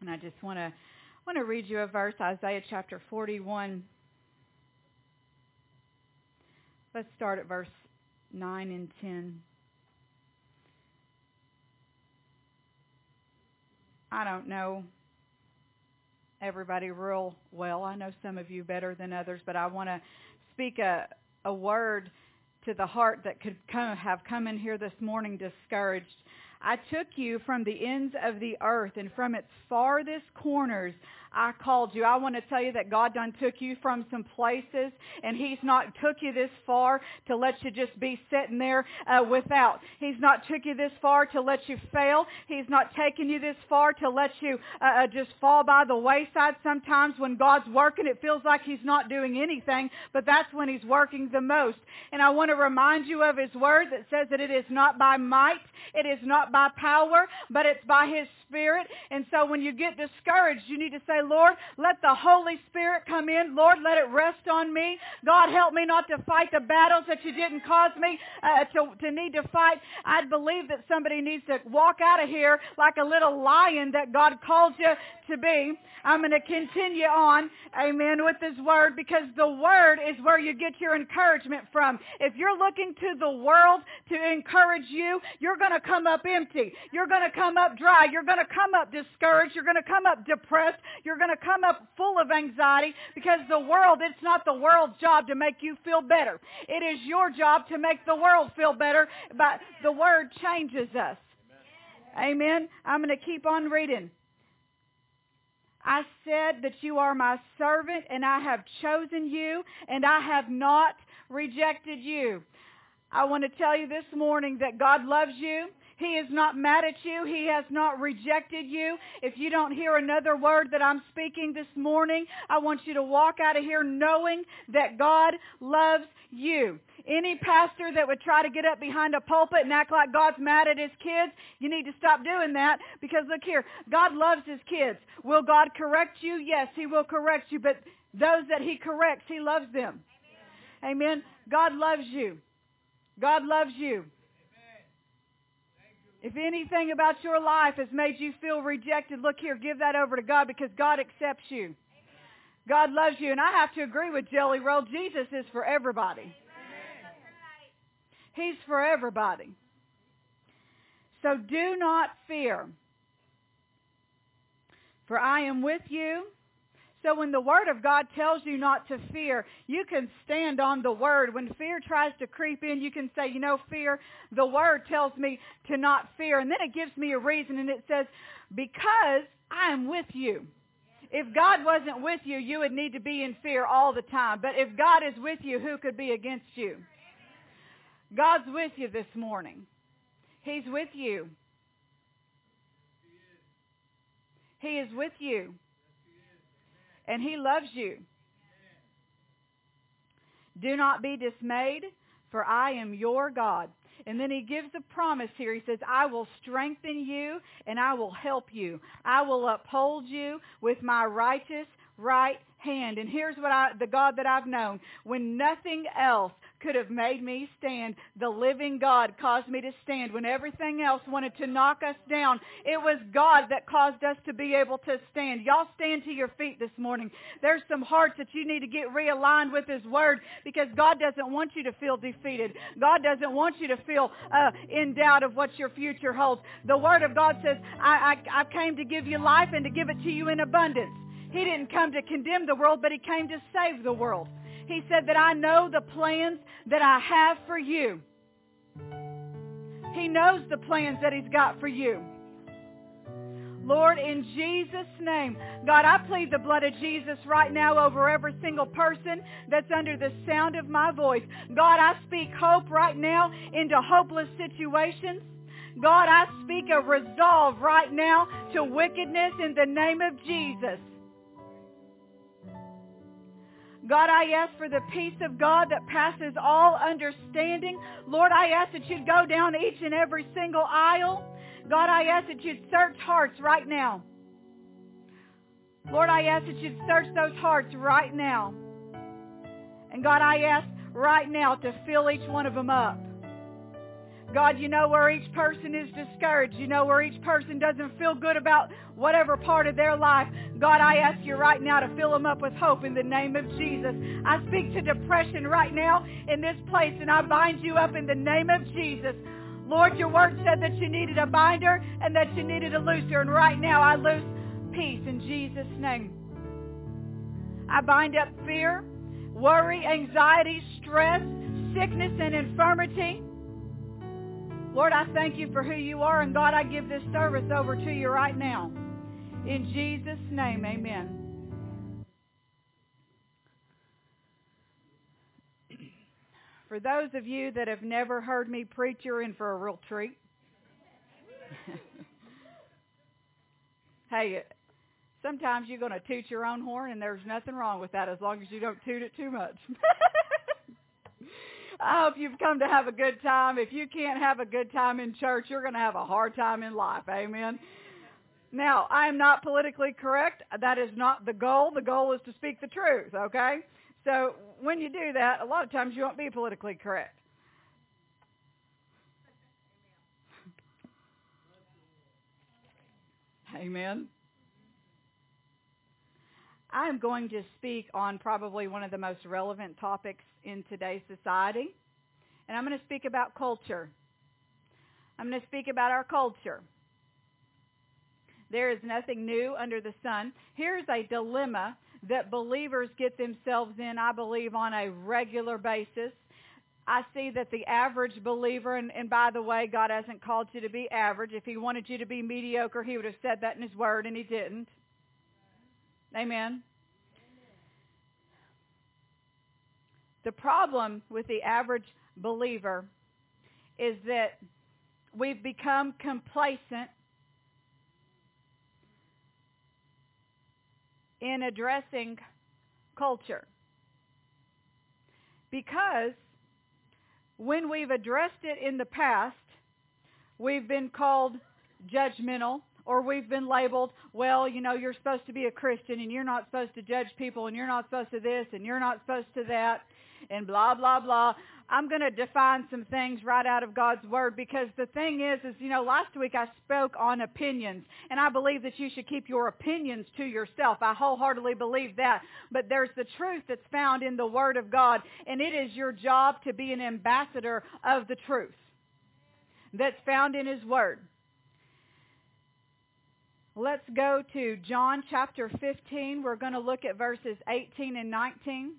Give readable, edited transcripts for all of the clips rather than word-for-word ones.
And I just want to read you a verse, Isaiah chapter 41. Let's start at verse 9 and 10. I don't know everybody real well. I know some of you better than others, but I want to speak a word to the heart that could have come in here this morning discouraged. I took you from the ends of the earth, and from its farthest corners I called you. I want to tell you that God done took you from some places, and He's not took you this far to let you just be sitting there without. He's not took you this far to let you fail. He's not taken you this far to let you just fall by the wayside. Sometimes when God's working, it feels like He's not doing anything, but that's when He's working the most. And I want to remind you of His word that says that it is not by might, it is not by power, but it's by His Spirit. And so when you get discouraged, you need to say, Lord, let the Holy Spirit come in. Lord, let it rest on me. God, help me not to fight the battles that you didn't cause me to need to fight. I believe that somebody needs to walk out of here like a little lion that God called you to be. I'm going to continue on, amen, with this word, because the word is where you get your encouragement from. If you're looking to the world to encourage you, you're going to come up empty. You're going to come up dry. You're going to come up discouraged. You're going to come up depressed. You're going to come up full of anxiety, because the world, it's not the world's job to make you feel better. It is your job to make the world feel better, but the word changes us. Amen. I'm going to keep on reading. I said that you are my servant, and I have chosen you, and I have not rejected you. I want to tell you this morning that God loves you. He is not mad at you. He has not rejected you. If you don't hear another word that I'm speaking this morning, I want you to walk out of here knowing that God loves you. Any pastor that would try to get up behind a pulpit and act like God's mad at His kids, you need to stop doing that, because look here, God loves His kids. Will God correct you? Yes, He will correct you, but those that He corrects, He loves them. Amen. God loves you. God loves you. If anything about your life has made you feel rejected, look here, give that over to God, because God accepts you. God loves you. And I have to agree with Jelly Roll. Jesus is for everybody. He's for everybody. So do not fear, for I am with you. So when the Word of God tells you not to fear, you can stand on the Word. When fear tries to creep in, you can say, you know, fear, the Word tells me to not fear. And then it gives me a reason, and it says, because I am with you. If God wasn't with you, you would need to be in fear all the time. But if God is with you, who could be against you? God's with you this morning. He's with you. He is with you. And He loves you. Do not be dismayed, for I am your God. And then He gives a promise here. He says, I will strengthen you and I will help you. I will uphold you with my righteous right hand. And here's what the God that I've known. When nothing else could have made me stand, the living God caused me to stand. When everything else wanted to knock us down, it was God that caused us to be able to stand. Y'all stand to your feet this morning. There's some hearts that you need to get realigned with His Word, because God doesn't want you to feel defeated. God doesn't want you to feel in doubt of what your future holds. The Word of God says, I came to give you life and to give it to you in abundance. He didn't come to condemn the world, but He came to save the world. He said that I know the plans that I have for you. He knows the plans that He's got for you. Lord, in Jesus' name, God, I plead the blood of Jesus right now over every single person that's under the sound of my voice. God, I speak hope right now into hopeless situations. God, I speak a resolve right now to wickedness in the name of Jesus. God, I ask for the peace of God that passes all understanding. Lord, I ask that you'd go down each and every single aisle. God, I ask that you'd search hearts right now. Lord, I ask that you'd search those hearts right now. And God, I ask right now to fill each one of them up. God, you know where each person is discouraged. You know where each person doesn't feel good about whatever part of their life. God, I ask you right now to fill them up with hope in the name of Jesus. I speak to depression right now in this place, and I bind you up in the name of Jesus. Lord, your word said that you needed a binder and that you needed a looser, and right now I loose peace in Jesus' name. I bind up fear, worry, anxiety, stress, sickness, and infirmity. Lord, I thank you for who you are, and God, I give this service over to you right now. In Jesus' name, amen. For those of you that have never heard me preach, you're in for a real treat. Hey, sometimes you're going to toot your own horn, and there's nothing wrong with that as long as you don't toot it too much. I hope you've come to have a good time. If you can't have a good time in church, you're going to have a hard time in life. Amen. Now, I am not politically correct. That is not the goal. The goal is to speak the truth, okay? So when you do that, a lot of times you won't be politically correct. Amen. I'm going to speak on probably one of the most relevant topics in today's society, and I'm going to speak about culture. I'm going to speak about our culture. There is nothing new under the sun. Here's a dilemma that believers get themselves in, I believe, on a regular basis. I see that the average believer, and by the way, God hasn't called you to be average. If he wanted you to be mediocre, he would have said that in his word, and he didn't. Amen. The problem with the average believer is that we've become complacent in addressing culture. Because when we've addressed it in the past, we've been called judgmental, or we've been labeled, well, you know, you're supposed to be a Christian, and you're not supposed to judge people, and you're not supposed to this, and you're not supposed to that, and blah, blah, blah. I'm going to define some things right out of God's Word, because the thing is, you know, last week I spoke on opinions, and I believe that you should keep your opinions to yourself. I wholeheartedly believe that. But there's the truth that's found in the Word of God, and it is your job to be an ambassador of the truth that's found in His Word. Let's go to John chapter 15. We're going to look at verses 18 and 19.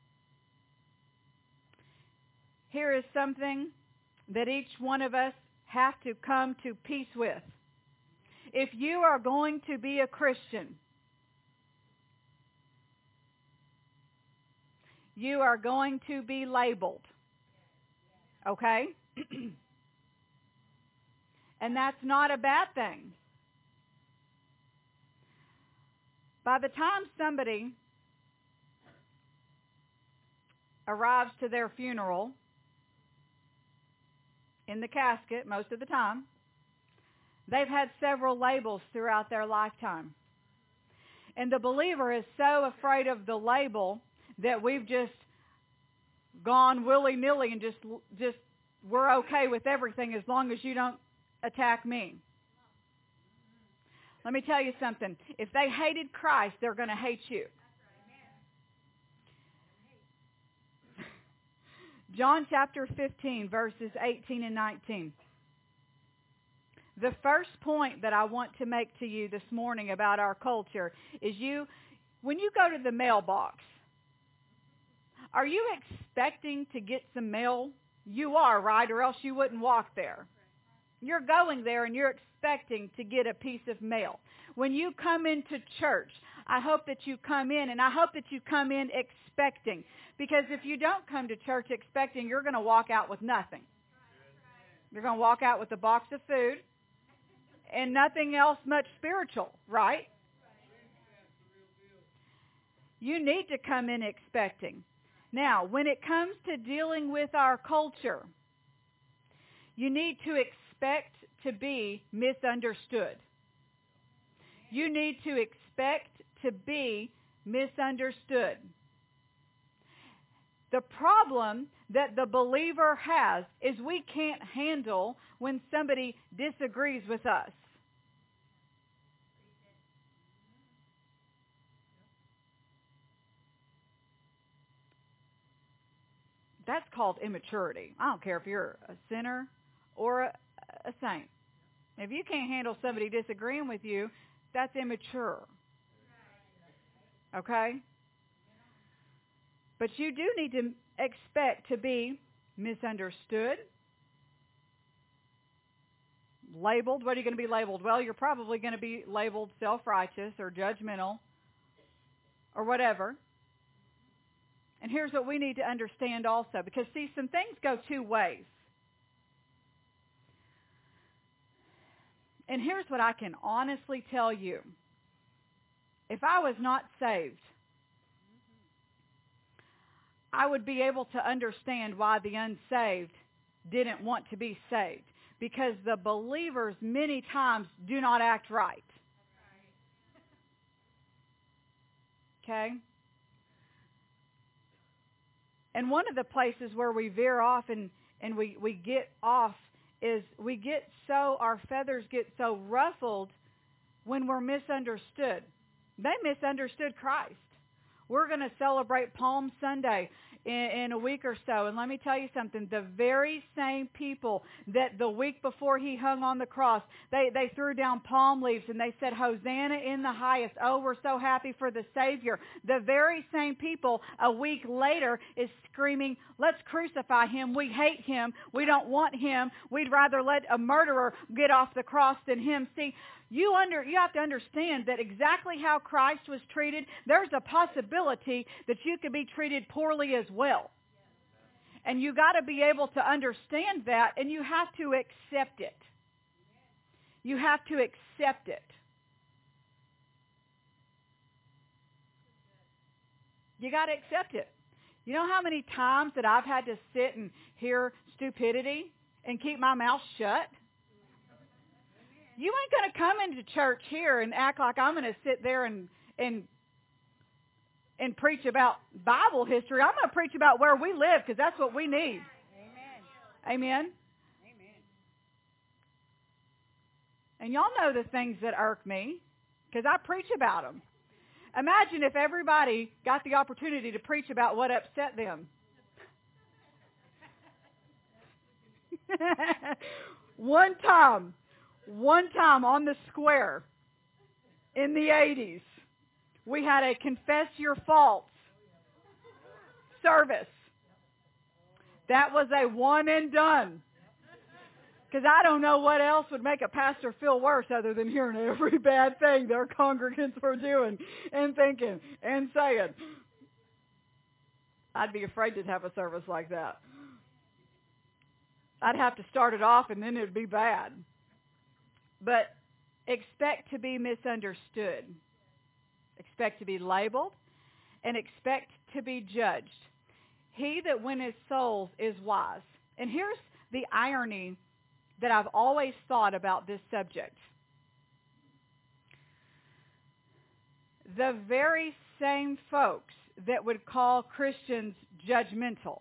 Here is something that each one of us have to come to peace with. If you are going to be a Christian, you are going to be labeled. Okay? And that's not a bad thing. By the time somebody arrives to their funeral, in the casket most of the time, they've had several labels throughout their lifetime. And the believer is so afraid of the label that we've just gone willy-nilly and just we're okay with everything as long as you don't attack me. Let me tell you something. If they hated Christ, they're going to hate you. John chapter 15, verses 18 and 19. The first point that I want to make to you this morning about our culture is when you go to the mailbox, are you expecting to get some mail? You are, right? Or else you wouldn't walk there. You're going there and you're expecting to get a piece of mail. When you come into church, I hope that you come in, and I hope that you come in expecting. Because if you don't come to church expecting, you're going to walk out with nothing. You're going to walk out with a box of food and nothing else much spiritual, right? You need to come in expecting. Now, when it comes to dealing with our culture, you need to expect to be misunderstood. You need to expect to be misunderstood. The problem that the believer has is we can't handle when somebody disagrees with us. That's called immaturity. I don't care if you're a sinner or a saint. If you can't handle somebody disagreeing with you, that's immature. Okay? But you do need to expect to be misunderstood, labeled. What are you going to be labeled? Well, you're probably going to be labeled self-righteous or judgmental or whatever. And here's what we need to understand also, because, see, some things go two ways. And here's what I can honestly tell you. If I was not saved, I would be able to understand why the unsaved didn't want to be saved. Because the believers many times do not act right. Okay? And one of the places where we veer off and we get off is our feathers get so ruffled when we're misunderstood. They misunderstood Christ. We're going to celebrate Palm Sunday in a week or so. And let me tell you something. The very same people that the week before he hung on the cross, they threw down palm leaves and they said, Hosanna in the highest. Oh, we're so happy for the Savior. The very same people a week later is screaming, let's crucify him. We hate him. We don't want him. We'd rather let a murderer get off the cross than him. See, you have to understand that exactly how Christ was treated, there's a possibility that you could be treated poorly as well. And you got to be able to understand that, and you have to accept it. You have to accept it. You got to accept it. You know how many times that I've had to sit and hear stupidity and keep my mouth shut? You ain't going to come into church here and act like I'm going to sit there and preach about Bible history. I'm going to preach about where we live, because that's what we need. Amen. Amen. Amen. And y'all know the things that irk me, because I preach about them. Imagine if everybody got the opportunity to preach about what upset them. One time on the square in the 80s, we had a Confess Your Faults service. That was a one and done. Because I don't know what else would make a pastor feel worse other than hearing every bad thing their congregants were doing and thinking and saying. I'd be afraid to have a service like that. I'd have to start it off and then it would be bad. But expect to be misunderstood. Expect to be labeled. And expect to be judged. He that winneth souls is wise. And here's the irony that I've always thought about this subject. The very same folks that would call Christians judgmental,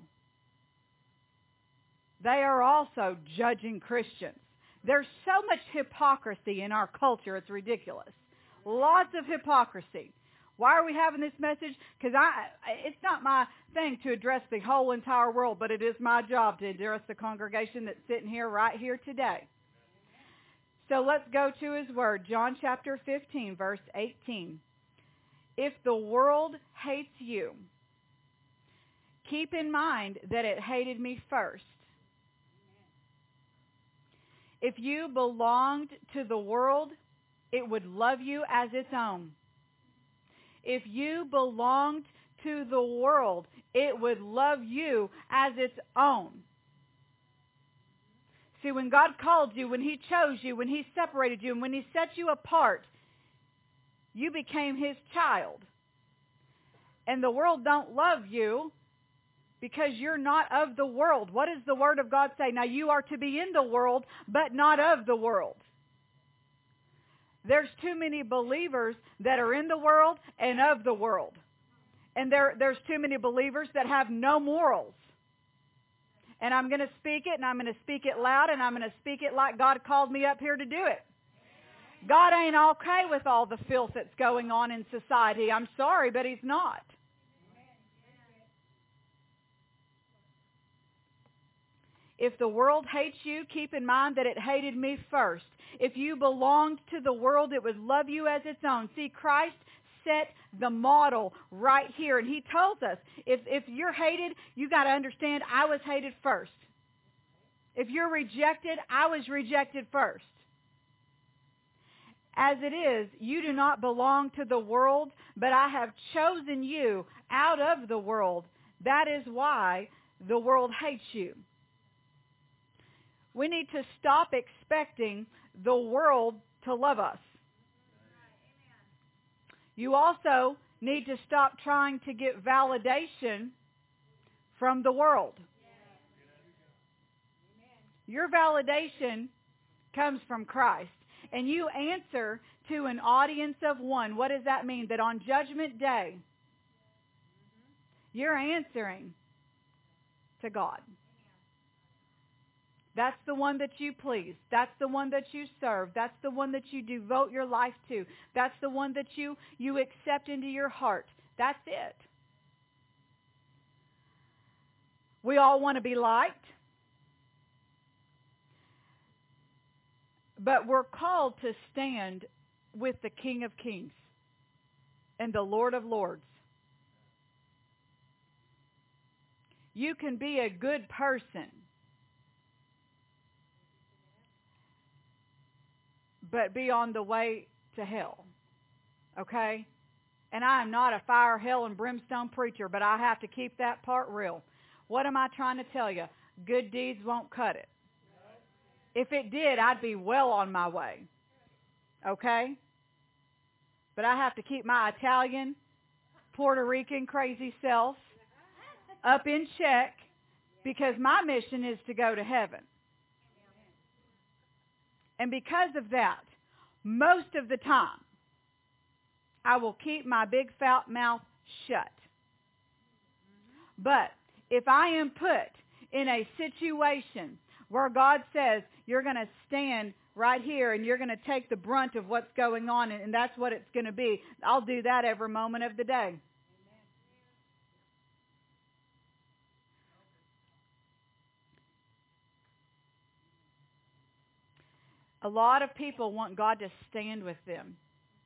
they are also judging Christians. There's so much hypocrisy in our culture, it's ridiculous. Lots of hypocrisy. Why are we having this message? Because it's not my thing to address the whole entire world, but it is my job to address the congregation that's sitting here right here today. So let's go to his word. John chapter 15, verse 18. If the world hates you, keep in mind that it hated me first. If you belonged to the world, it would love you as its own. If you belonged to the world, it would love you as its own. See, when God called you, when he chose you, when he separated you, and when he set you apart, you became his child. And the world don't love you because you're not of the world. What does the Word of God say? Now, you are to be in the world, but not of the world. There's too many believers that are in the world and of the world. And there's too many believers that have no morals. And I'm going to speak it, and I'm going to speak it loud, and I'm going to speak it like God called me up here to do it. God ain't okay with all the filth that's going on in society. I'm sorry, but He's not. If the world hates you, keep in mind that it hated me first. If you belonged to the world, it would love you as its own. See, Christ set the model right here. And He tells us, if you're hated, you got to understand I was hated first. If you're rejected, I was rejected first. As it is, you do not belong to the world, but I have chosen you out of the world. That is why the world hates you. We need to stop expecting the world to love us. You also need to stop trying to get validation from the world. Your validation comes from Christ. And you answer to an audience of one. What does that mean? That on Judgment Day, you're answering to God. That's the one that you please. That's the one that you serve. That's the one that you devote your life to. That's the one that you accept into your heart. That's it. We all want to be liked. But we're called to stand with the King of Kings and the Lord of Lords. You can be a good person, but be on the way to hell. Okay? And I am not a fire, hell, and brimstone preacher, but I have to keep that part real. What am I trying to tell you? Good deeds won't cut it. If it did, I'd be well on my way. Okay? But I have to keep my Italian, Puerto Rican crazy self up in check because my mission is to go to heaven. And because of that, most of the time, I will keep my big fat mouth shut. But if I am put in a situation where God says, you're going to stand right here and you're going to take the brunt of what's going on, and that's what it's going to be, I'll do that every moment of the day. A lot of people want God to stand with them,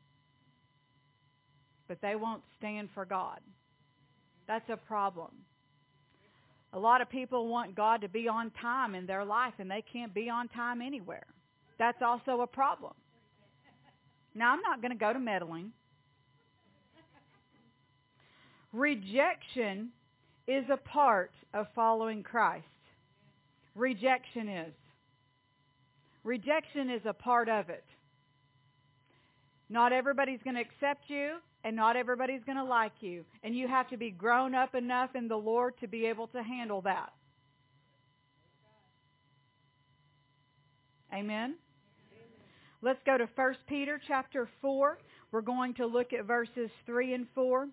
but they won't stand for God. That's a problem. A lot of people want God to be on time in their life, and they can't be on time anywhere. That's also a problem. Now, I'm not going to go to meddling. Rejection is a part of following Christ. Rejection is. Rejection is a part of it. Not everybody's going to accept you, and not everybody's going to like you. And you have to be grown up enough in the Lord to be able to handle that. Amen? Let's go to 1 Peter chapter 4. We're going to look at verses 3 and 4.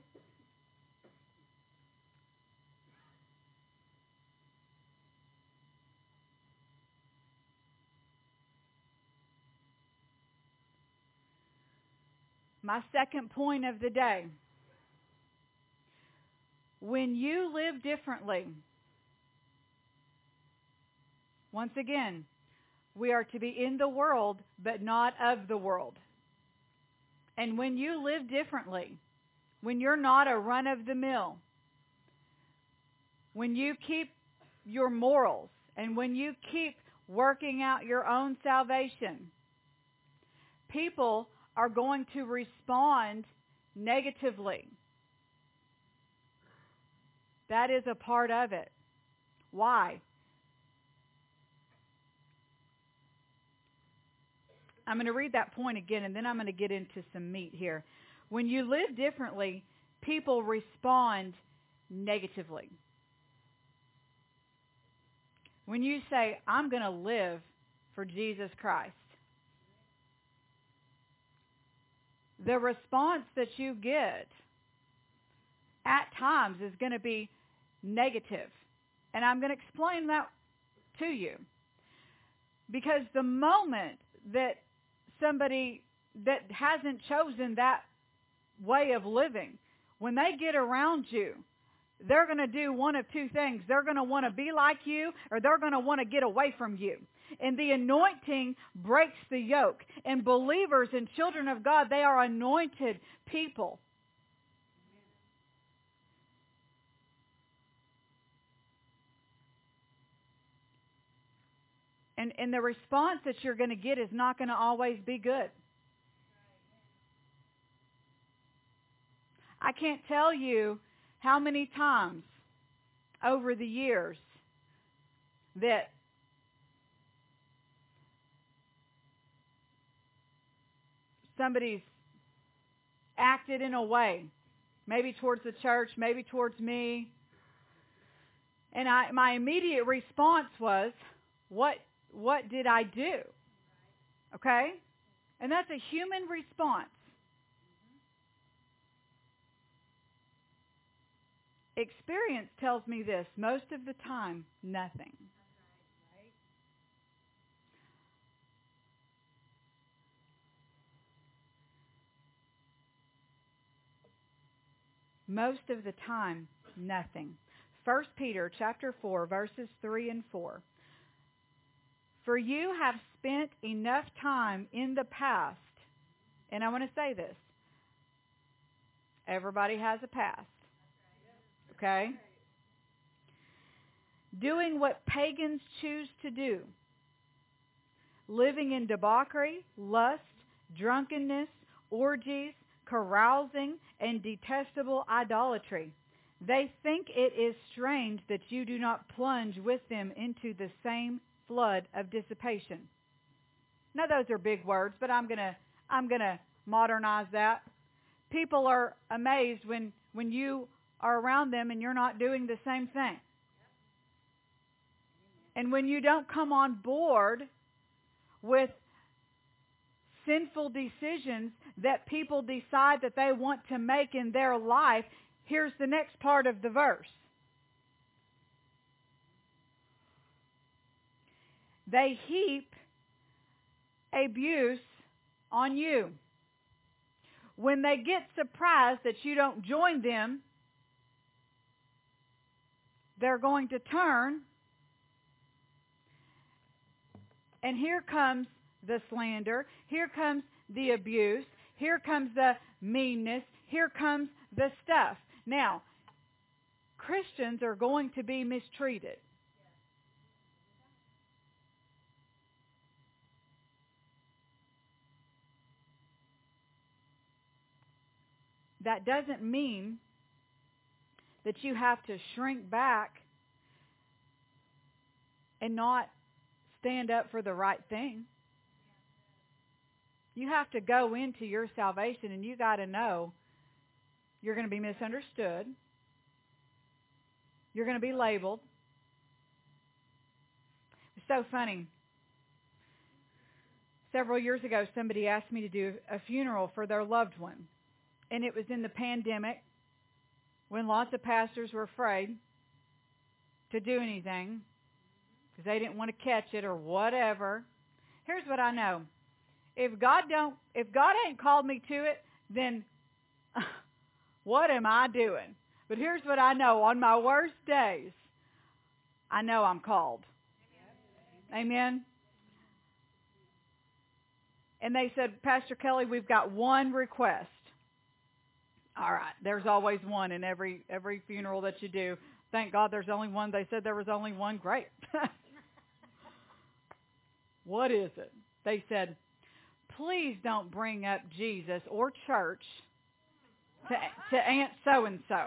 My second point of the day. When you live differently, once again, we are to be in the world, but not of the world. And when you live differently, when you're not a run-of-the-mill, when you keep your morals, and when you keep working out your own salvation, people are going to respond negatively. That is a part of it. Why? I'm going to read that point again, and then I'm going to get into some meat here. When you live differently, people respond negatively. When you say, I'm going to live for Jesus Christ, the response that you get at times is going to be negative. And I'm going to explain that to you. Because the moment that somebody that hasn't chosen that way of living, when they get around you, they're going to do one of two things. They're going to want to be like you, or they're going to want to get away from you. And the anointing breaks the yoke. And believers and children of God, they are anointed people. And the response that you're going to get is not going to always be good. I can't tell you how many times over the years that somebody's acted in a way, maybe towards the church, maybe towards me, and my immediate response was, what did I do? Okay? And that's a human response. Experience tells me this: most of the time, nothing. Most of the time, nothing. 1 Peter chapter 4, verses 3 and 4. For you have spent enough time in the past, and I want to say this: everybody has a past. Okay? Doing what pagans choose to do. Living in debauchery, lust, drunkenness, orgies, carousing, and detestable idolatry. They think it is strange that you do not plunge with them into the same flood of dissipation. Now those are big words, but I'm gonna modernize that. People are amazed when you are around them and you're not doing the same thing. And when you don't come on board with sinful decisions that people decide that they want to make in their life, here's the next part of the verse. They heap abuse on you. When they get surprised that you don't join them, they're going to turn, and here comes the slander, here comes the abuse, here comes the meanness, here comes the stuff. Now, Christians are going to be mistreated. That doesn't mean that you have to shrink back and not stand up for the right thing. You have to go into your salvation, and you got to know you're going to be misunderstood. You're going to be labeled. It's so funny. Several years ago, somebody asked me to do a funeral for their loved one. And it was in the pandemic, when lots of pastors were afraid to do anything because they didn't want to catch it or whatever. Here's what I know. If God ain't called me to it, then what am I doing? But here's what I know. On my worst days, I know I'm called. Amen? And they said, Pastor Kelly, we've got one request. All right, there's always one in every funeral that you do. Thank God there's only one. They said there was only one. Great. What is it? They said, please don't bring up Jesus or church to Aunt so-and-so.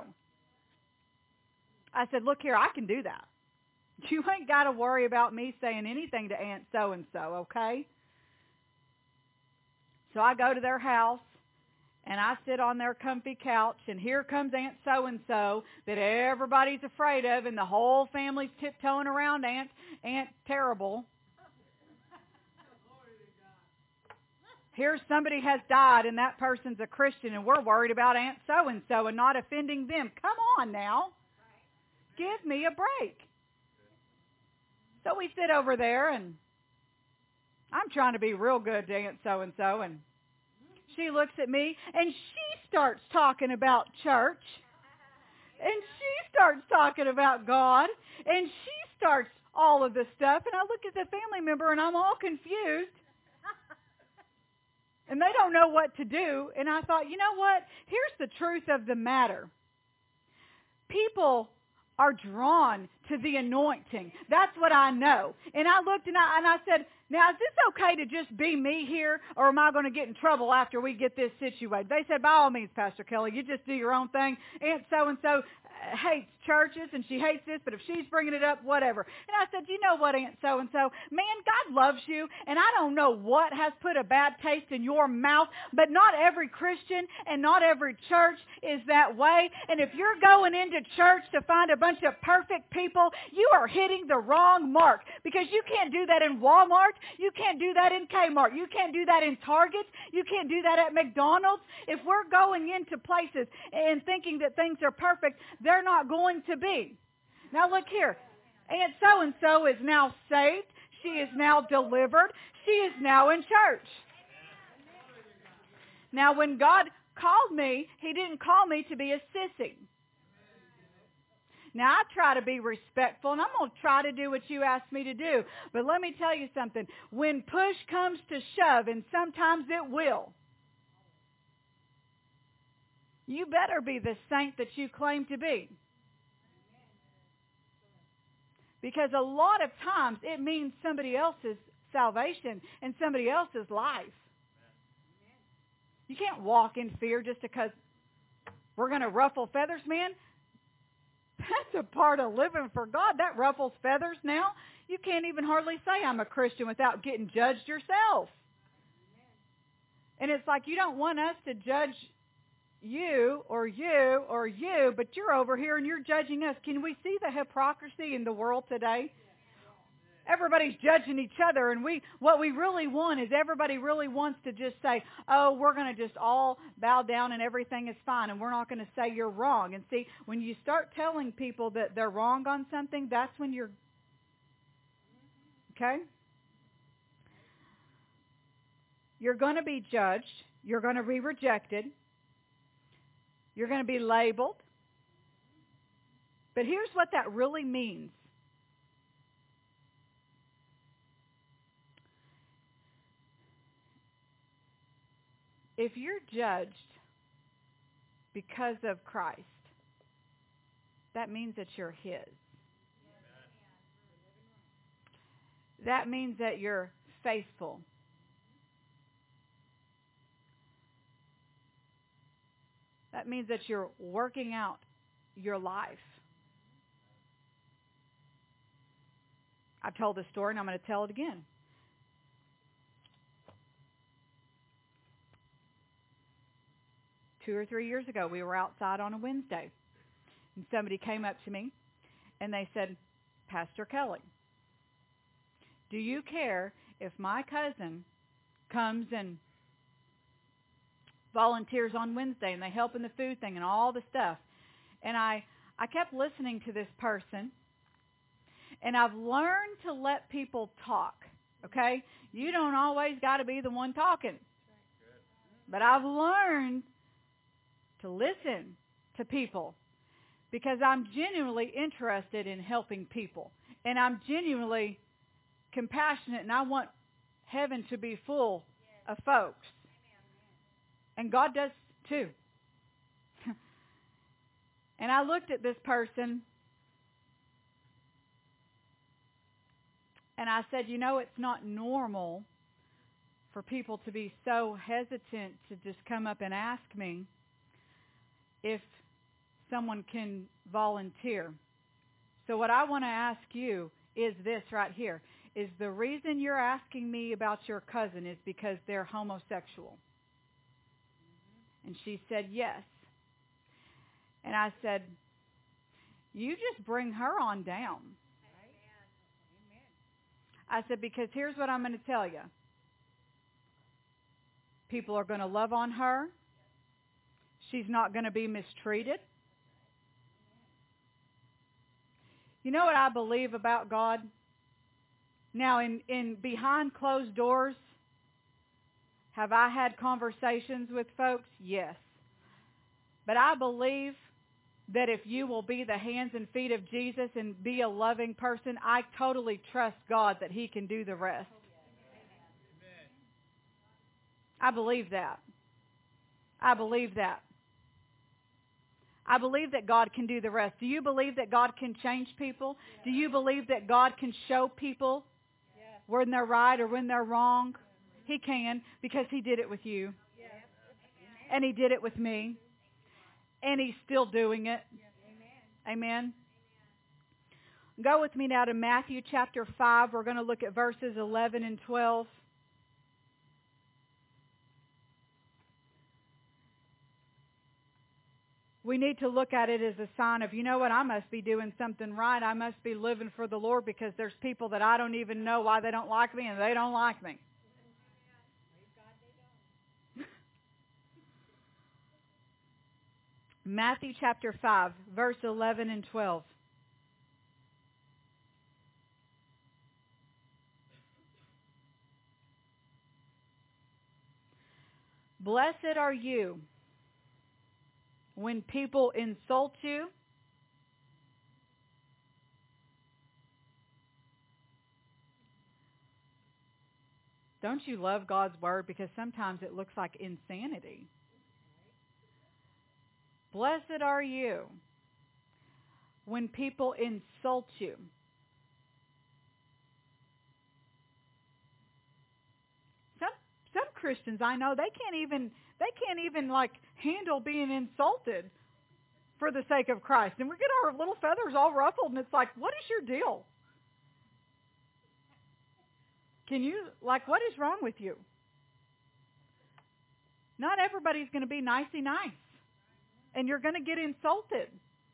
I said, look here, I can do that. You ain't got to worry about me saying anything to Aunt so-and-so, okay? So I go to their house, and I sit on their comfy couch, and here comes Aunt so-and-so that everybody's afraid of, and the whole family's tiptoeing around Aunt Terrible. Here somebody has died and that person's a Christian and we're worried about Aunt so-and-so and not offending them. Come on now. Give me a break. So we sit over there and I'm trying to be real good to Aunt so-and-so, and she looks at me and she starts talking about church. And she starts talking about God. And she starts all of this stuff. And I look at the family member and I'm all confused. And they don't know what to do. And I thought, you know what? Here's the truth of the matter. People are drawn to the anointing. That's what I know. And I looked and I said, now, is this okay to just be me here, or am I going to get in trouble after we get this situated? They said, by all means, Pastor Kelly, you just do your own thing. Aunt so-and-so hates churches, and she hates this, but if she's bringing it up, whatever. And I said, you know what, Aunt so-and-so? Man, God loves you, and I don't know what has put a bad taste in your mouth, but not every Christian and not every church is that way. And if you're going into church to find a bunch of perfect people, you are hitting the wrong mark, because you can't do that in Walmart. You can't do that in Kmart. You can't do that in Target. You can't do that at McDonald's. If we're going into places and thinking that things are perfect, they're not going to be. Now look here. Aunt so-and-so is now saved. She is now delivered. She is now in church. Now when God called me, He didn't call me to be a sissy. Now, I try to be respectful, and I'm going to try to do what you asked me to do. But let me tell you something. When push comes to shove, and sometimes it will, you better be the saint that you claim to be. Because a lot of times it means somebody else's salvation and somebody else's life. You can't walk in fear just because we're going to ruffle feathers, man. That's a part of living for God. That ruffles feathers now. You can't even hardly say I'm a Christian without getting judged yourself. And it's like you don't want us to judge you or you or you, but you're over here and you're judging us. Can we see the hypocrisy in the world today? Everybody's judging each other, and what we really want is everybody really wants to just say, oh, we're going to just all bow down and everything is fine, and we're not going to say you're wrong. And see, when you start telling people that they're wrong on something, that's when you're, okay? You're going to be judged. You're going to be rejected. You're going to be labeled. But here's what that really means. If you're judged because of Christ, that means that you're His. That means that you're faithful. That means that you're working out your life. I've told this story and I'm going to tell it again. Two or 3 years ago, we were outside on a Wednesday, and somebody came up to me, and they said, Pastor Kelly, do you care if my cousin comes and volunteers on Wednesday, and they help in the food thing and all the stuff? And I kept listening to this person, and I've learned to let people talk, okay? You don't always got to be the one talking. But I've learned to listen to people because I'm genuinely interested in helping people. And I'm genuinely compassionate, and I want heaven to be full of folks. And God does too. And I looked at this person and I said, you know, it's not normal for people to be so hesitant to just come up and ask me if someone can volunteer. So what I want to ask you is this right here. Is the reason you're asking me about your cousin is because they're homosexual? And she said yes. And I said, you just bring her on down. I said, because here's what I'm going to tell you. People are going to love on her. She's not going to be mistreated. You know what I believe about God? Now, in behind closed doors, have I had conversations with folks? Yes. But I believe that if you will be the hands and feet of Jesus and be a loving person, I totally trust God that He can do the rest. I believe that. I believe that. I believe that God can do the rest. Do you believe that God can change people? Do you believe that God can show people when they're right or when they're wrong? He can, because He did it with you. And He did it with me. And He's still doing it. Amen. Go with me now to Matthew chapter 5. We're going to look at verses 11 and 12. We need to look at it as a sign of, you know what, I must be doing something right. I must be living for the Lord, because there's people that I don't even know why they don't like me, and they don't like me. Matthew chapter 5, verse 11 and 12. Blessed are you when people insult you, don't you love God's word? Because sometimes it looks like insanity. Blessed are you when people insult you. Some Christians I know, they can't even like handle being insulted for the sake of Christ. And we get our little feathers all ruffled, and it's like, what is your deal? What is wrong with you? Not everybody's going to be nicey nice. And you're going to get insulted.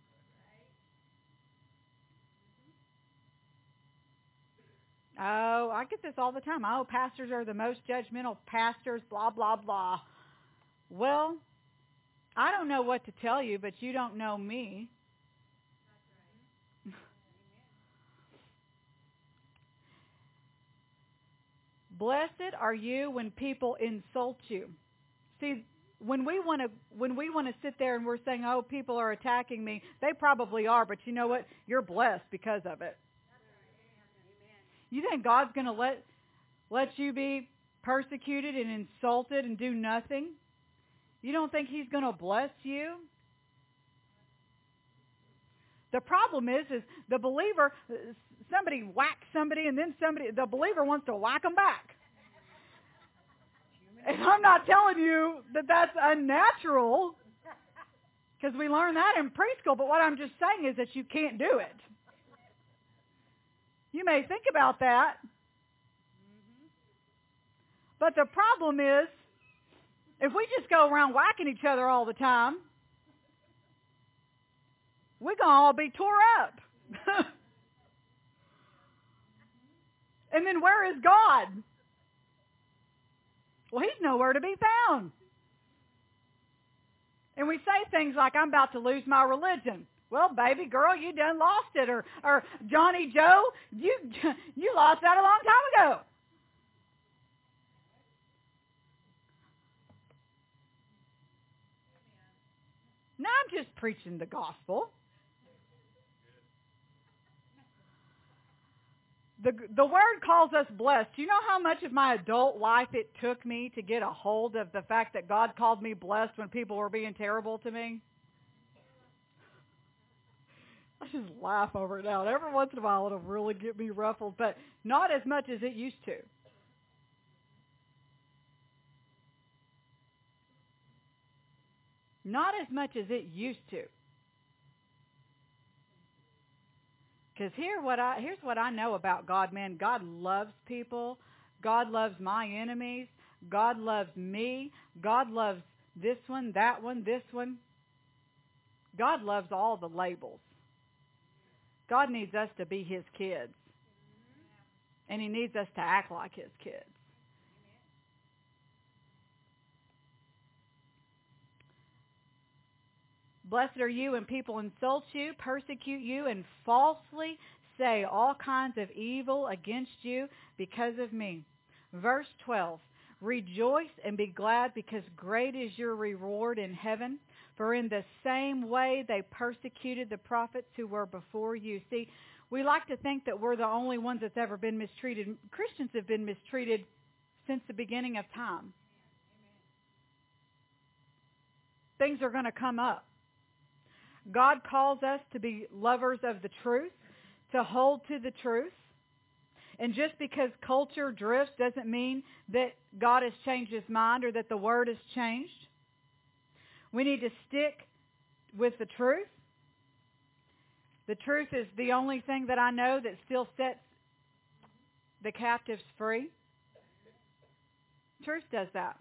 Oh, I get this all the time. Oh, pastors are the most judgmental pastors, blah, blah, blah. Well, I don't know what to tell you, but you don't know me. Blessed are you when people insult you. See, when we want to sit there and we're saying, oh, people are attacking me, they probably are, but you know what? You're blessed because of it. You think God's going to let you be persecuted and insulted and do nothing? You don't think He's going to bless you? The problem is the believer, somebody whacks somebody, and then the believer wants to whack them back. And I'm not telling you that that's unnatural, because we learn that in preschool, but what I'm just saying is that you can't do it. You may think about that. But the problem is, if we just go around whacking each other all the time, we're going to all be tore up. And then where is God? Well, He's nowhere to be found. And we say things like, I'm about to lose my religion. Well, baby girl, you done lost it. Or Johnny Joe, you lost that a long time ago. Now I'm just preaching the gospel. The word calls us blessed. Do you know how much of my adult life it took me to get a hold of the fact that God called me blessed when people were being terrible to me? I just laugh over it now. Every once in a while it'll really get me ruffled, but not as much as it used to. Not as much as it used to. Because here's what I know about God, man. God loves people. God loves my enemies. God loves me. God loves this one, that one, this one. God loves all the labels. God needs us to be His kids. And He needs us to act like His kids. Blessed are you when people insult you, persecute you, and falsely say all kinds of evil against you because of me. Verse 12, rejoice and be glad because great is your reward in heaven. For in the same way they persecuted the prophets who were before you. See, we like to think that we're the only ones that's ever been mistreated. Christians have been mistreated since the beginning of time. Things are going to come up. God calls us to be lovers of the truth, to hold to the truth. And just because culture drifts doesn't mean that God has changed his mind or that the word has changed. We need to stick with the truth. The truth is the only thing that I know that still sets the captives free. Truth does that.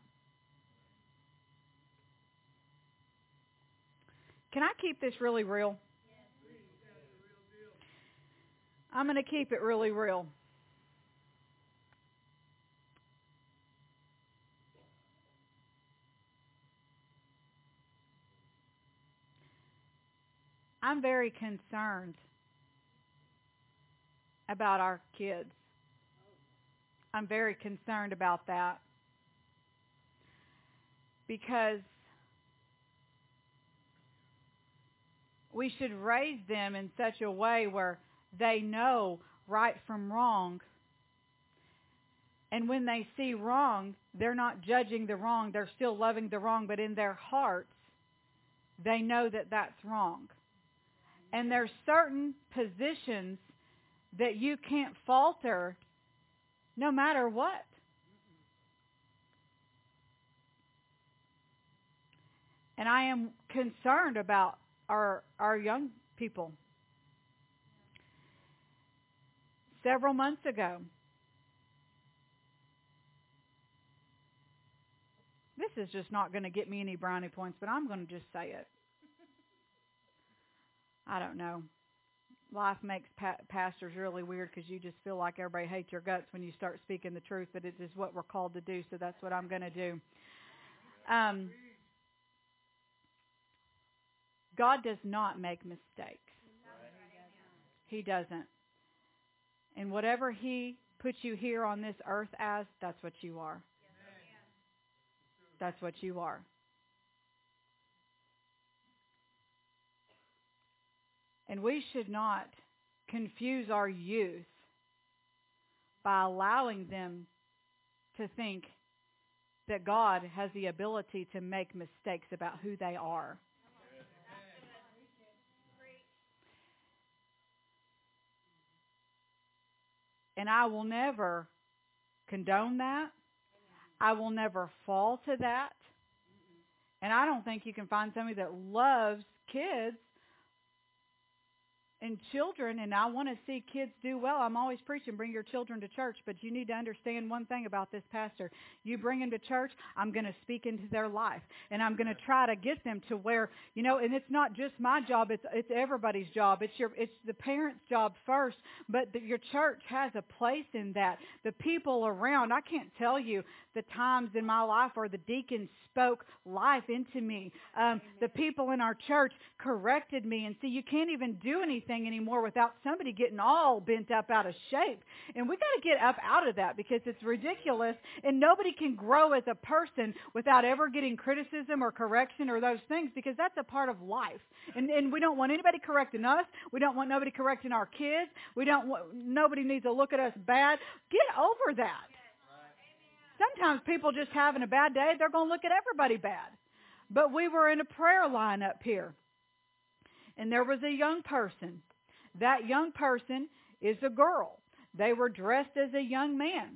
Can I keep this really real? I'm going to keep it really real. I'm very concerned about our kids. I'm very concerned about that because we should raise them in such a way where they know right from wrong. And when they see wrong, they're not judging the wrong. They're still loving the wrong, but in their hearts, they know that that's wrong. And there's certain positions that you can't falter no matter what. And I am concerned about our young people. Several months ago, this is just not going to get me any brownie points, but I'm going to just say it. I don't know. Life makes pastors really weird because you just feel like everybody hates your guts when you start speaking the truth, but it is what we're called to do, so that's what I'm going to do. God does not make mistakes. He doesn't. And whatever he puts you here on this earth as, that's what you are. That's what you are. And we should not confuse our youth by allowing them to think that God has the ability to make mistakes about who they are. And I will never condone that. I will never fall to that. And I don't think you can find somebody that loves kids and children, and I want to see kids do well. I'm always preaching, bring your children to church, but you need to understand one thing about this pastor. You bring them to church, I'm going to speak into their life, and I'm going to try to get them to where, and it's not just my job, it's everybody's job. It's the parents' job first, but your church has a place in that. The people around, I can't tell you the times in my life where the deacons spoke life into me. The people in our church corrected me, and see, you can't even do anything anymore without somebody getting all bent up out of shape. And we got to get up out of that because it's ridiculous, and nobody can grow as a person without ever getting criticism or correction or those things, because that's a part of life. And we don't want anybody correcting us. We don't want nobody correcting our kids. Nobody needs to look at us bad. Get over that. Sometimes people just having a bad day, they're going to look at everybody bad. But we were in a prayer line up here, and there was a young person. That young person is a girl. They were dressed as a young man.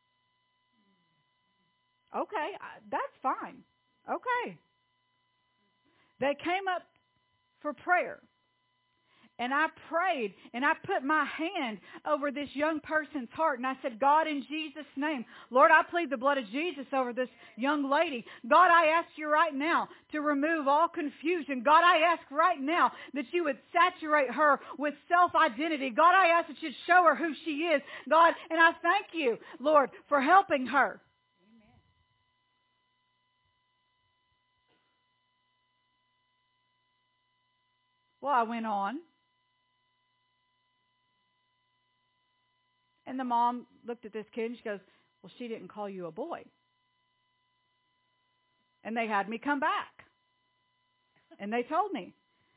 Okay, that's fine. Okay. They came up for prayer. And I prayed, and I put my hand over this young person's heart, and I said, God, in Jesus' name, Lord, I plead the blood of Jesus over this young lady. God, I ask you right now to remove all confusion. God, I ask right now that you would saturate her with self-identity. God, I ask that you'd show her who she is. God, and I thank you, Lord, for helping her. Well, I went on. And the mom looked at this kid and she goes, well, she didn't call you a boy. And they had me come back. And they told me.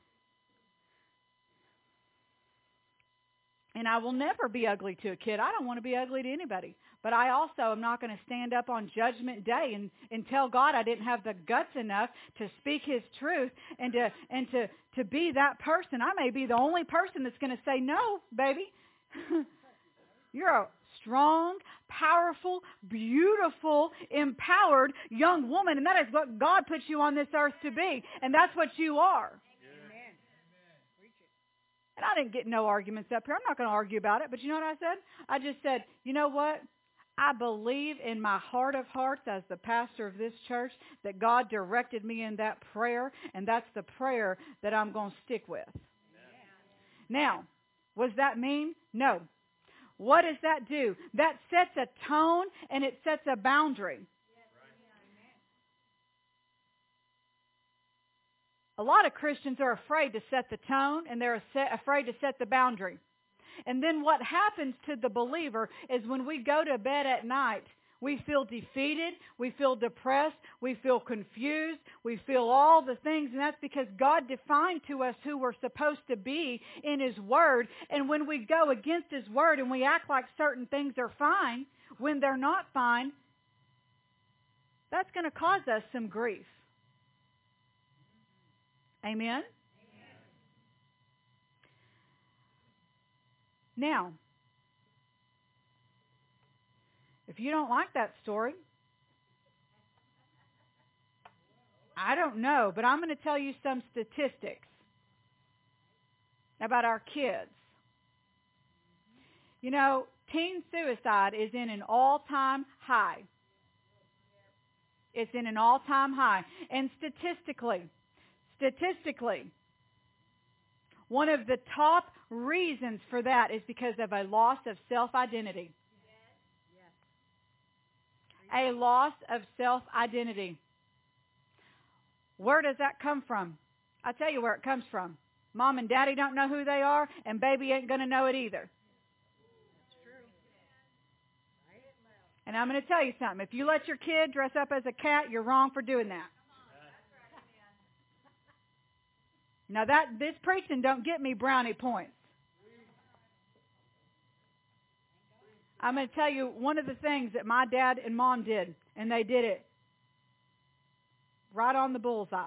And I will never be ugly to a kid. I don't want to be ugly to anybody. But I also am not going to stand up on Judgment Day and tell God I didn't have the guts enough to speak His truth and to be that person. I may be the only person that's going to say, no, baby. You're a strong, powerful, beautiful, empowered young woman. And that is what God put you on this earth to be. And that's what you are. Amen. And I didn't get no arguments up here. I'm not going to argue about it. But you know what I said? I just said, you know what? I believe in my heart of hearts as the pastor of this church that God directed me in that prayer. And that's the prayer that I'm going to stick with. Amen. Now, was that mean? No. What does that do? That sets a tone and it sets a boundary. A lot of Christians are afraid to set the tone and they're afraid to set the boundary. And then what happens to the believer is when we go to bed at night, we feel defeated, we feel depressed, we feel confused, we feel all the things, and that's because God defined to us who we're supposed to be in His Word, and when we go against His Word and we act like certain things are fine, when they're not fine, that's going to cause us some grief. Amen? Now, if you don't like that story, I don't know, but I'm going to tell you some statistics about our kids. You know, teen suicide is in an all-time high. It's in an all-time high. And statistically, one of the top reasons for that is because of a loss of self-identity. A loss of self-identity. Where does that come from? I'll tell you where it comes from. Mom and Daddy don't know who they are, and baby ain't going to know it either. That's true. And I'm going to tell you something. If you let your kid dress up as a cat, you're wrong for doing that. Now this preaching don't get me brownie points. I'm going to tell you one of the things that my dad and mom did, and they did it right on the bullseye.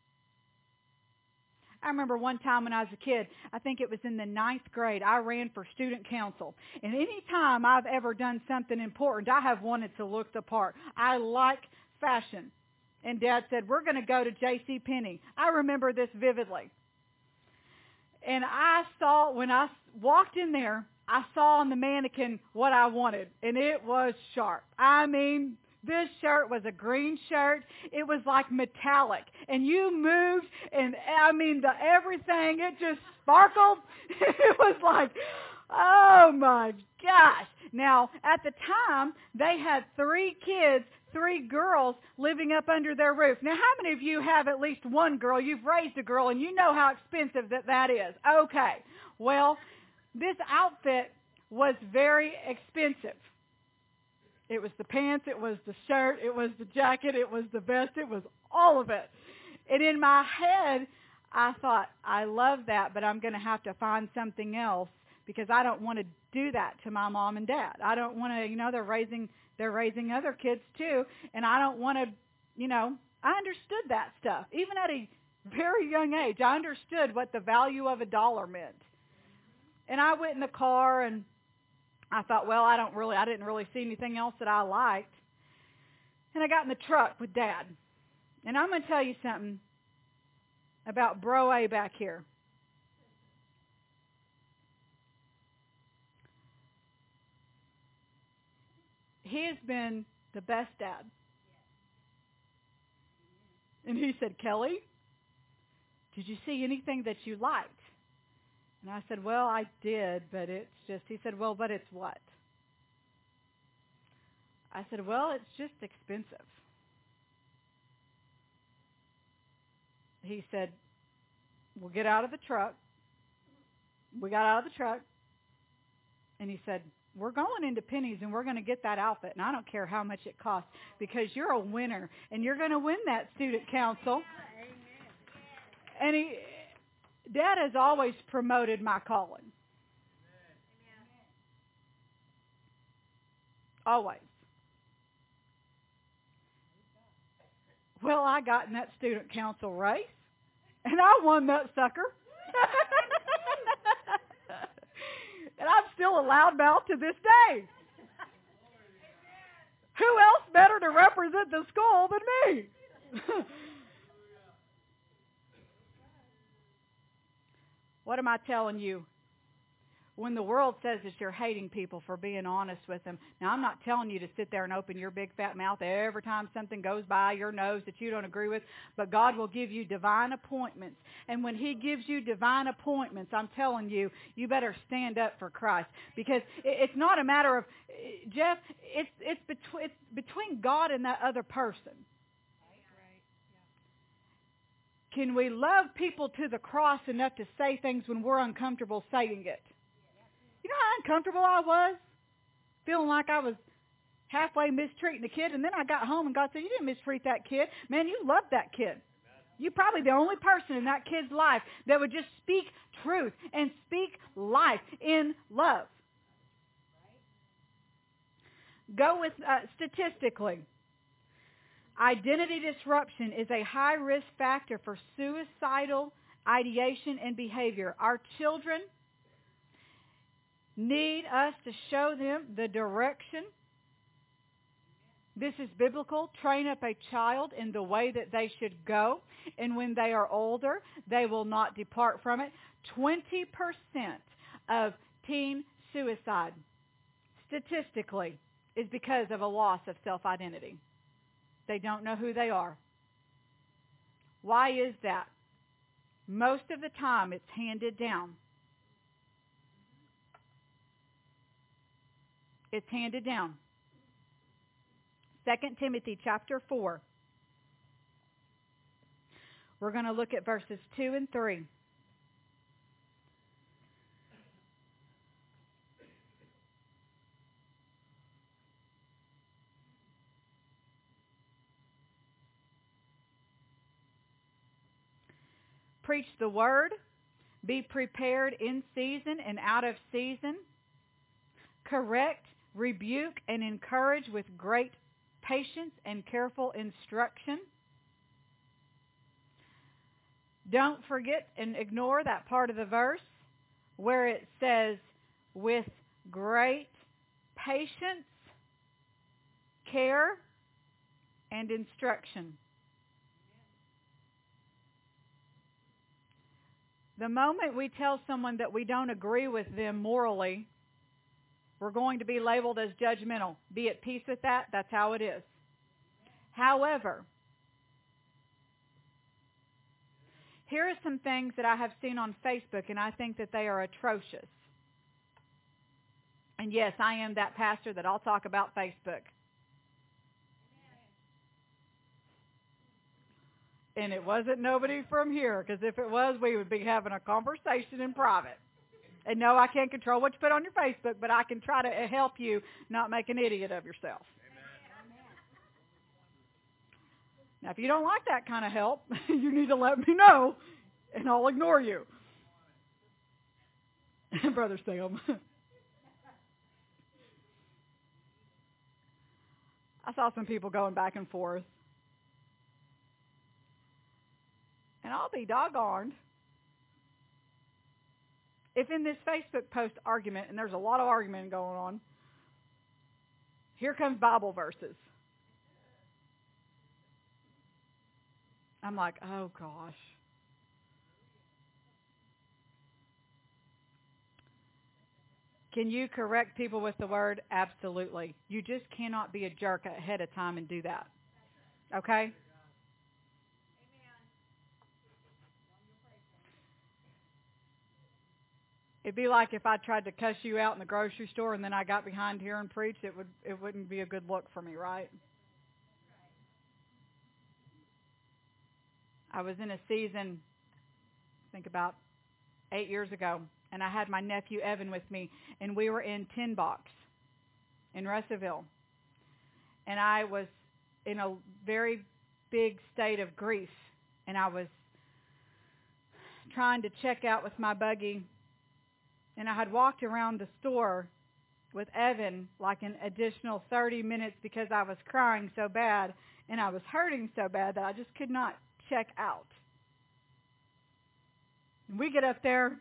I remember one time when I was a kid, I think it was in the 9th grade, I ran for student council. And any time I've ever done something important, I have wanted to look the part. I like fashion. And Dad said, we're going to go to J.C. Penney. I remember this vividly. And I saw, when I walked in there, I saw on the mannequin what I wanted. And it was sharp. I mean, this shirt was a green shirt. It was like metallic. And you moved, and I mean, everything, it just sparkled. It was like, oh my gosh. Now, at the time, they had 3 kids, 3 girls living up under their roof. Now, how many of you have at least one girl? You've raised a girl, and you know how expensive that is. Okay. Well, this outfit was very expensive. It was the pants, it was the shirt, it was the jacket, it was the vest, it was all of it. And in my head, I thought, I love that, but I'm going to have to find something else because I don't want to do that to my mom and dad. I don't want to, they're raising other kids too, and I don't want to, I understood that stuff. Even at a very young age, I understood what the value of $1 meant. And I went in the car and I thought, well, I didn't really see anything else that I liked. And I got in the truck with Dad. And I'm going to tell you something about Bro A back here. He has been the best dad. And he said, Kelly, did you see anything that you liked? And I said, well, I did, but he said, well, but it's what? I said, well, it's just expensive. He said, we'll get out of the truck. We got out of the truck, and he said, we're going into Penny's, and we're going to get that outfit, and I don't care how much it costs, because you're a winner, and you're going to win that student council. And Dad has always promoted my calling. Always. Well, I got in that student council race, and I won that sucker. And I'm still a loudmouth to this day. Who else better to represent the school than me? What am I telling you? When the world says that you're hating people for being honest with them, now I'm not telling you to sit there and open your big fat mouth every time something goes by your nose that you don't agree with, but God will give you divine appointments. And when He gives you divine appointments, I'm telling you, you better stand up for Christ. Because it's not a matter of, Jeff, it's between God and that other person. Can we love people to the cross enough to say things when we're uncomfortable saying it? You know how uncomfortable I was? Feeling like I was halfway mistreating a kid, and then I got home and God said, you didn't mistreat that kid. Man, you loved that kid. You're probably the only person in that kid's life that would just speak truth and speak life in love. Go with statistically. Identity disruption is a high-risk factor for suicidal ideation and behavior. Our children need us to show them the direction. This is biblical. Train up a child in the way that they should go, and when they are older, they will not depart from it. 20% of teen suicide, statistically, is because of a loss of self-identity. They don't know who they are. Why is that? Most of the time, it's handed down. It's handed down. 2 Timothy chapter 4. We're going to look at verses 2 and 3. Preach the word. Be prepared in season and out of season. Correct, rebuke, and encourage with great patience and careful instruction. Don't forget and ignore that part of the verse where it says, with great patience, care, and instruction. The moment we tell someone that we don't agree with them morally, we're going to be labeled as judgmental. Be at peace with that. That's how it is. However, here are some things that I have seen on Facebook, and I think that they are atrocious. And yes, I am that pastor that I'll talk about Facebook. And it wasn't nobody from here, because if it was, we would be having a conversation in private. And no, I can't control what you put on your Facebook, but I can try to help you not make an idiot of yourself. Amen. Now, if you don't like that kind of help, you need to let me know, and I'll ignore you. Brother Sam. I saw some people going back and forth. And I'll be doggoned if in this Facebook post argument, and there's a lot of argument going on, here comes Bible verses. I'm like, oh gosh. Can you correct people with the word? Absolutely. You just cannot be a jerk ahead of time and do that. Okay? It'd be like if I tried to cuss you out in the grocery store and then I got behind here and preached. It wouldn't be a good look for me, right? I was in a season think about 8 years ago, and I had my nephew Evan with me, and we were in Tin Box in Russellville. And I was in a very big state of grief, and I was trying to check out with my buggy, and I had walked around the store with Evan like an additional 30 minutes because I was crying so bad and I was hurting so bad that I just could not check out. And we get up there,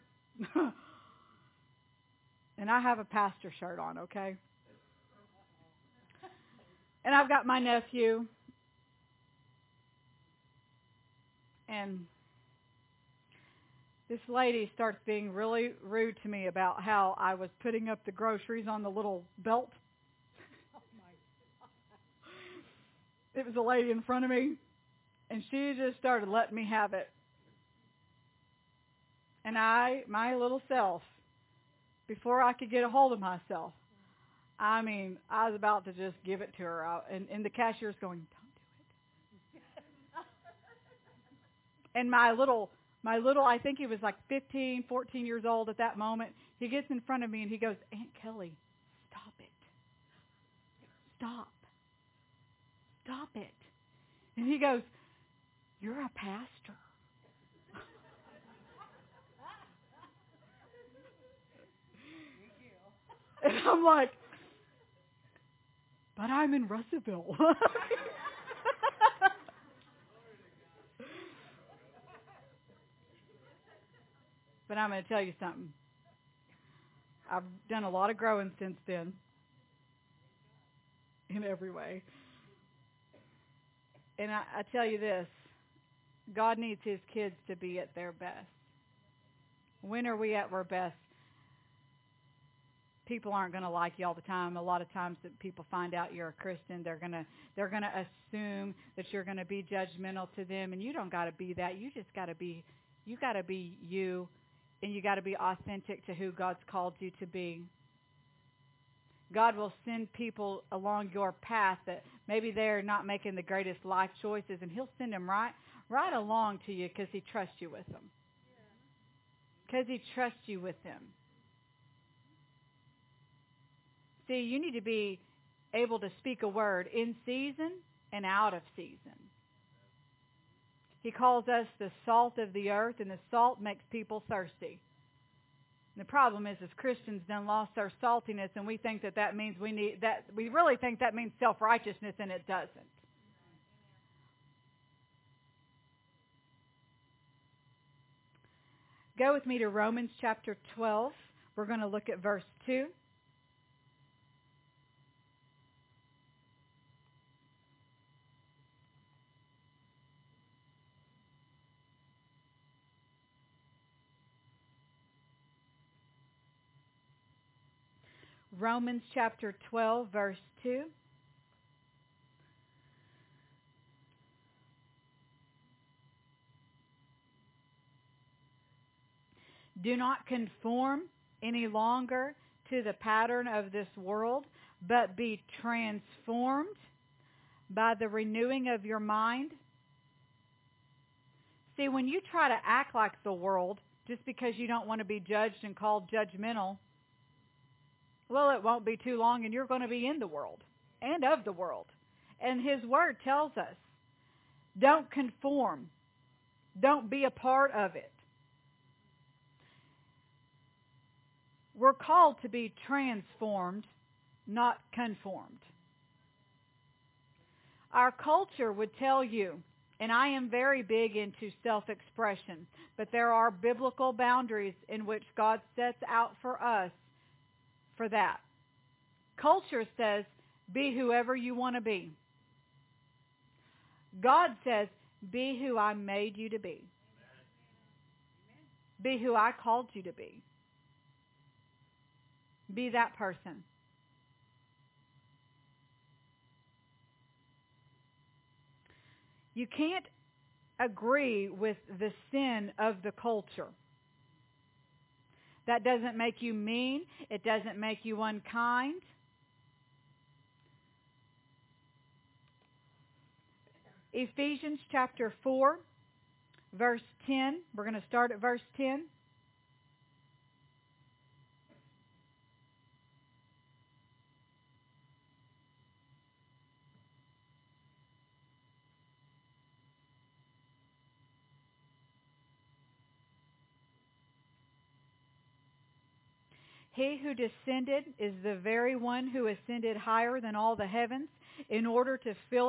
and I have a pastor shirt on, okay? And I've got my nephew, and this lady starts being really rude to me about how I was putting up the groceries on the little belt. Oh my God. It was a lady in front of me, and she just started letting me have it. And my little self, before I could get a hold of myself, I was about to just give it to her. And the cashier's going, don't do it. And my little, I think he was like 15, 14 years old at that moment. He gets in front of me and he goes, Aunt Kelly, stop it. Stop. Stop it. And he goes, you're a pastor. And I'm like, but I'm in Russellville. But I'm going to tell you something. I've done a lot of growing since then, in every way. And I tell you this, God needs his kids to be at their best. When are we at our best? People aren't going to like you all the time. A lot of times that people find out you're a Christian, they're going to assume that you're going to be judgmental to them, and you don't got to be that. You just got to be you, and you got to be authentic to who God's called you to be. God will send people along your path that maybe they're not making the greatest life choices, and he'll send them right along to you because he trusts you with them. Because he trusts you with them. See, you need to be able to speak a word in season and out of season. He calls us the salt of the earth, and the salt makes people thirsty. And the problem is, as Christians, done lost our saltiness, and we think that means we really think that means self-righteousness, and it doesn't. Go with me to Romans chapter 12. We're going to look at verse 2. Romans chapter 12, verse 2. Do not conform any longer to the pattern of this world, but be transformed by the renewing of your mind. See, when you try to act like the world just because you don't want to be judged and called judgmental, well, it won't be too long and you're going to be in the world and of the world. And his word tells us, don't conform. Don't be a part of it. We're called to be transformed, not conformed. Our culture would tell you, and I am very big into self-expression, but there are biblical boundaries in which God sets out for us for that. Culture says, be whoever you want to be. God says, be who I made you to be. Be who I called you to be. Be that person. You can't agree with the sin of the culture. That doesn't make you mean. It doesn't make you unkind. Ephesians chapter 4, verse 10. We're going to start at verse 10. He who descended is the very one who ascended higher than all the heavens in order to fill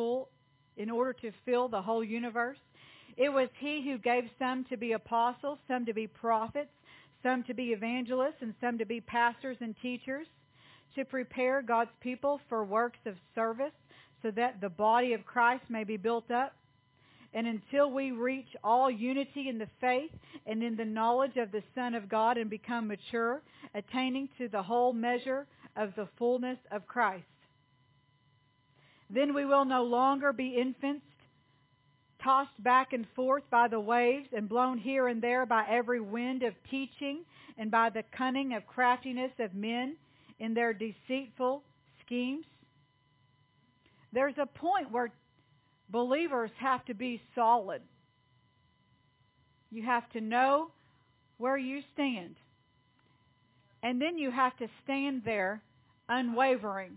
the whole universe. It was he who gave some to be apostles, some to be prophets, some to be evangelists, and some to be pastors and teachers, to prepare God's people for works of service, so that the body of Christ may be built up. And until we reach all unity in the faith and in the knowledge of the Son of God and become mature, attaining to the whole measure of the fullness of Christ. Then we will no longer be infants, tossed back and forth by the waves and blown here and there by every wind of teaching and by the cunning of craftiness of men in their deceitful schemes. There's a point where believers have to be solid. You have to know where you stand. And then you have to stand there unwavering.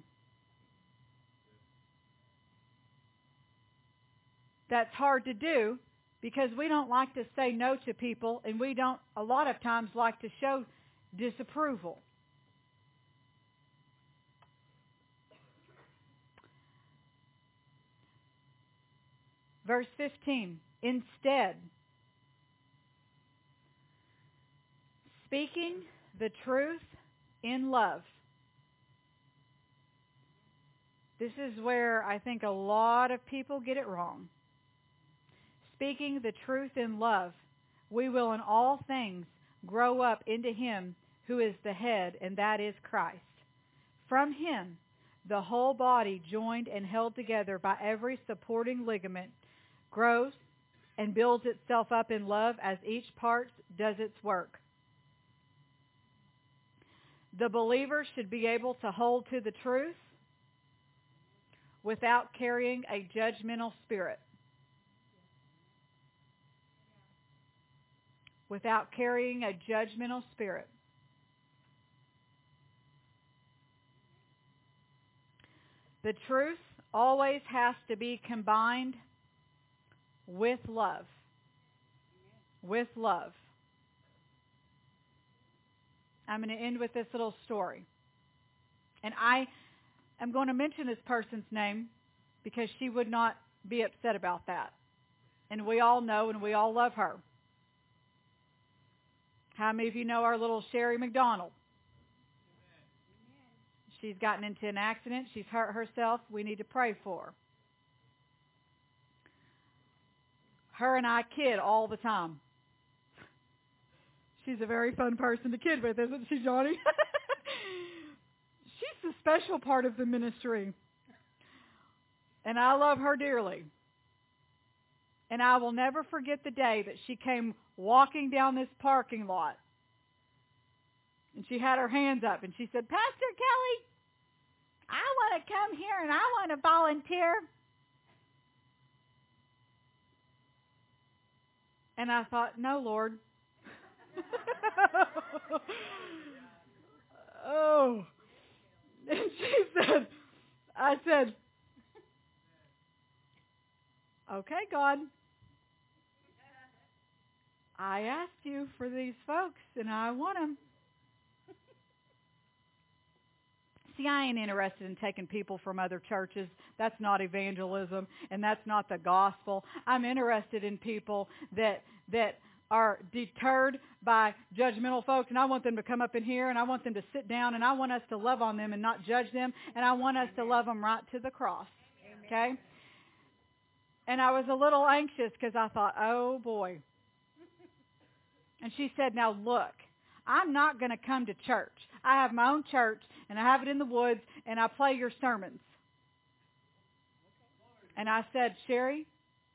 That's hard to do because we don't like to say no to people, and we don't a lot of times like to show disapproval. Verse 15, instead, speaking the truth in love. This is where I think a lot of people get it wrong. Speaking the truth in love, we will in all things grow up into Him who is the head, and that is Christ. From Him, the whole body, joined and held together by every supporting ligament, grows and builds itself up in love as each part does its work. The believer should be able to hold to the truth without carrying a judgmental spirit. Without carrying a judgmental spirit. The truth always has to be combined with love. With love. I'm going to end with this little story. And I am going to mention this person's name because she would not be upset about that. And we all know and we all love her. How many of you know our little Sherry McDonald? She's gotten into an accident. She's hurt herself. We need to pray for her. Her and I kid all the time. She's a very fun person to kid with, isn't she, Johnny? She's a special part of the ministry. And I love her dearly. And I will never forget the day that she came walking down this parking lot. And she had her hands up and she said, Pastor Kelly, I want to come here and I want to volunteer. And I thought, no, Lord. Oh. And I said, okay, God. I asked you for these folks, and I want them. See, I ain't interested in taking people from other churches. That's not evangelism, and that's not the gospel. I'm interested in people that are deterred by judgmental folks, and I want them to come up in here, and I want them to sit down, and I want us to love on them and not judge them, and I want us to love them right to the cross. Okay? And I was a little anxious because I thought, oh, boy. And she said, now look, I'm not going to come to church. I have my own church, and I have it in the woods, and I play your sermons. And I said, Sherry,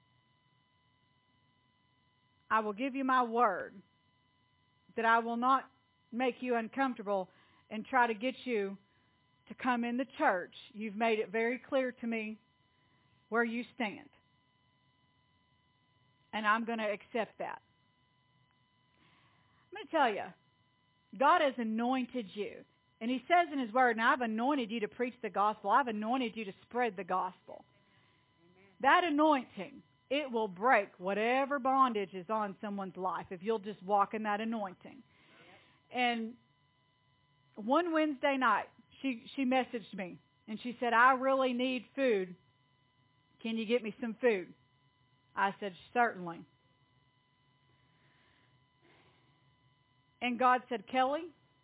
I will give you my word that I will not make you uncomfortable and try to get you to come in the church. You've made it very clear to me where you stand. and I'm going to accept that. I'm going to tell you, God has anointed you. And he says in his word, now I've anointed you to preach the gospel. I've anointed you to spread the gospel. That anointing, it will break whatever bondage is on someone's life if you'll just walk in that anointing. And one Wednesday night, she messaged me, and she said, I really need food. Can you get me some food? I said, certainly. And God said, Kelly,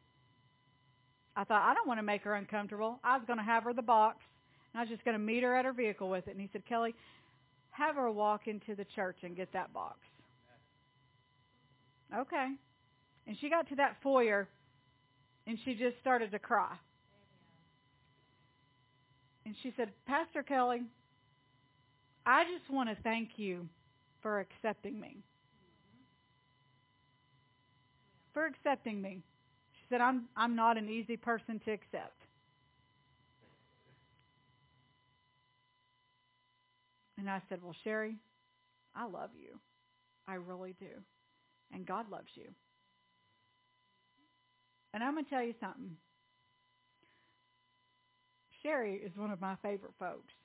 I thought, I don't want to make her uncomfortable. I was going to have her the box, and I was just going to meet her at her vehicle with it. And he said, Kelly, have her walk into the church and get that box. Okay. And she got to that foyer, and she just started to cry. And she said, Pastor Kelly, I just want to thank you for accepting me. For accepting me. She said, I'm not an easy person to accept. And I said, well, Sherry, I love you. I really do. And God loves you. And I'm going to tell you something. Sherry is one of my favorite folks.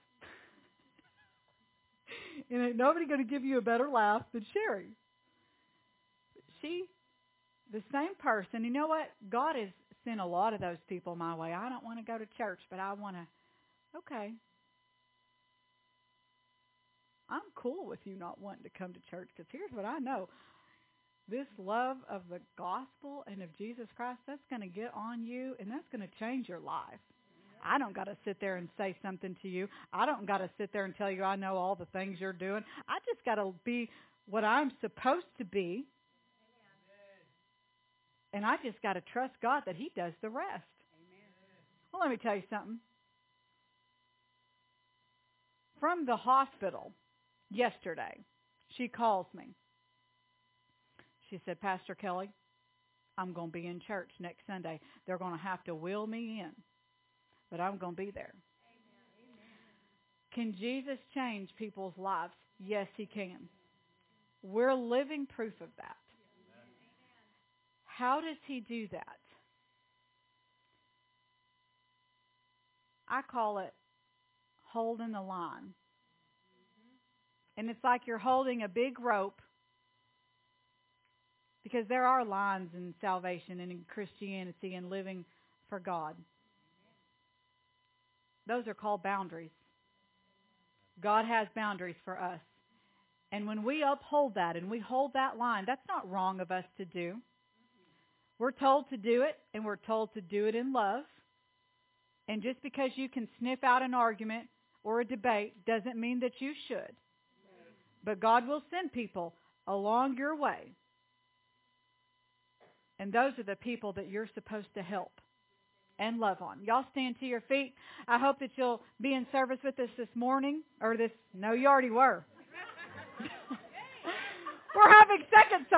And ain't nobody going to give you a better laugh than Sherry. She, the same person, you know what? God has sent a lot of those people my way. I don't want to go to church, but I want to, okay. I'm cool with you not wanting to come to church, because here's what I know. This love of the gospel and of Jesus Christ, that's going to get on you, and that's going to change your life. I don't got to sit there and say something to you. I don't got to sit there and tell you I know all the things you're doing. I just got to be what I'm supposed to be. And I just got to trust God that he does the rest. Well, let me tell you something. From the hospital yesterday, she calls me. She said, Pastor Kelly, I'm going to be in church next Sunday. They're going to have to wheel me in, but I'm going to be there. Can Jesus change people's lives? Yes, he can. We're living proof of that. How does he do that? I call it holding the line. And it's like you're holding a big rope, because there are lines in salvation and in Christianity and living for God. Those are called boundaries. God has boundaries for us. And when we uphold that and we hold that line, that's not wrong of us to do. We're told to do it, and we're told to do it in love. And just because you can sniff out an argument or a debate doesn't mean that you should. But God will send people along your way. And those are the people that you're supposed to help and love on. Y'all stand to your feet. I hope that you'll be in service with us this morning. No, you already were. We're having second service.